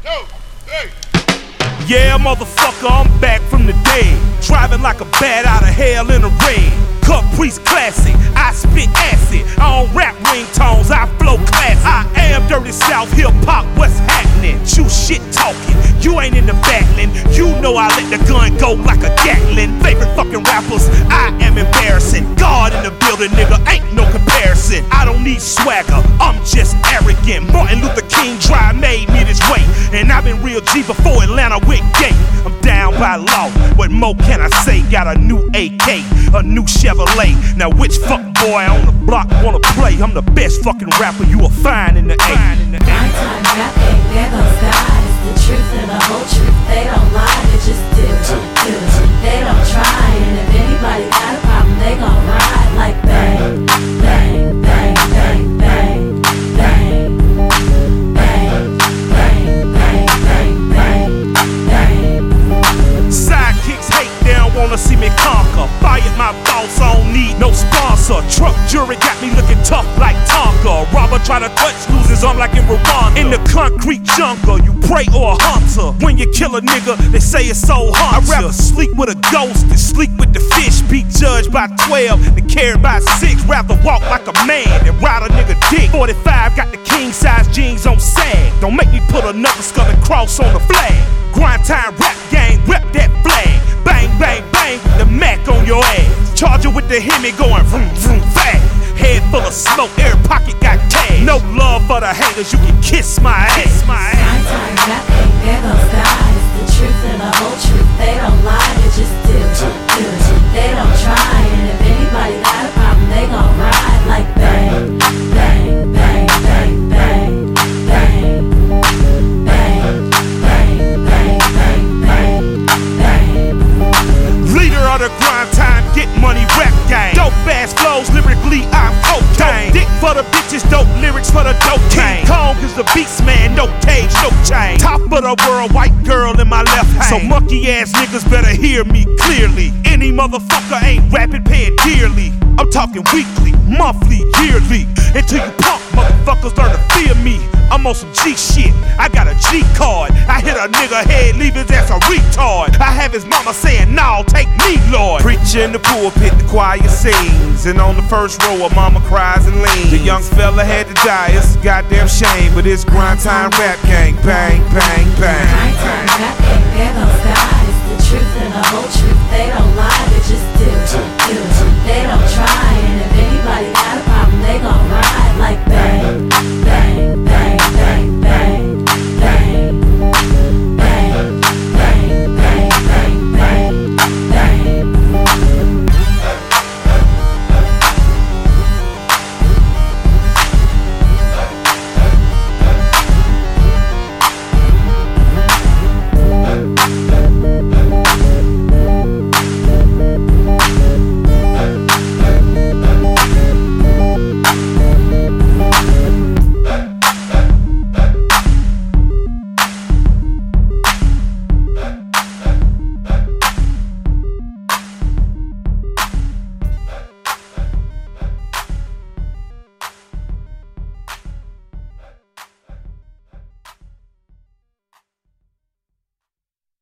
Yeah, motherfucker, I'm back from the dead. Driving like a bat out of hell in a red. Caprice classic, I spit acid. I don't rap ringtones, I flow classic. I am Dirty South hip hop, what's happening? You shit talking, you ain't in the battling. You know I let the gun go like a Gatling. Favorite fucking rappers, I am embarrassing. God in the building, nigga, ain't no comparison. I don't need swagger, I'm just arrogant. Martin Luther King Drive made me this way, and I've been real G before Atlanta went gay. I'm down by law, what more can I say? Got a new AK, a new Chevrolet. Now which fuck boy on the block wanna play? I'm the best fucking rapper you will find in the A. Nighttime rapping, there those guys. The truth and the whole truth, they don't lie, they just do it. They don't try, and if anybody got a problem, they gon' ride like bang, bang, bang, bang, bang, bang, bang, bang, bang, bang, bang, bang. Sidekicks hate, they don't wanna see me conquer. Fired my boss, I don't need no sponsor. Truck jury got me looking tough like Tonka. Robber try to touch, lose his arm like in Rwanda. In the concrete jungle, you prey or a hunter. When you kill a nigga, they say it's so hard. I'd rather sleep with a ghost than sleep with the fish. Be judged by 12 than carried by 6. Rather walk like a man than ride a nigga dick. 45 got the king size jeans on sag. Don't make me put another skull and cross on the flag. Grind time rap gang, rep that flag. Bang, bang, bang, the Mac on your ass. Charger with the Hemi going vroom, vroom, fast. Head full of smoke, every pocket got cash. No love for the haters, you can kiss my ass. Nighttime rapping, they're those guys. The truth and the whole truth, they don't lie, they just do it. They don't try, and if anybody got a problem, they gon' ride like bang, bang, bang, bang, bang, bang, bang, bang, bang, bang, bang, bang. Leader of the grind time, get money rap gang. Dope ass flows, lyrically I'm cocaine. Dick for the bitches, dope lyrics for the dope king. Kong is the beast man, no cage, no chain. Top of the world, white girl in my left hand. So monkey ass niggas better hear me clearly. Any motherfucker ain't rapping, paying dearly. I'm talking weekly, monthly, yearly. Until you punk motherfuckers learn to fear me. I'm on some G shit, I got a G card. I hit a nigga head, leave his ass a retard. I have his mama saying, "No, take me, Lord." Preacher in the pulpit, the choir sings, and on the first row, a mama cries and leans. The young fella had to die, it's a goddamn shame, but it's grind time rap gang, bang, bang, bang.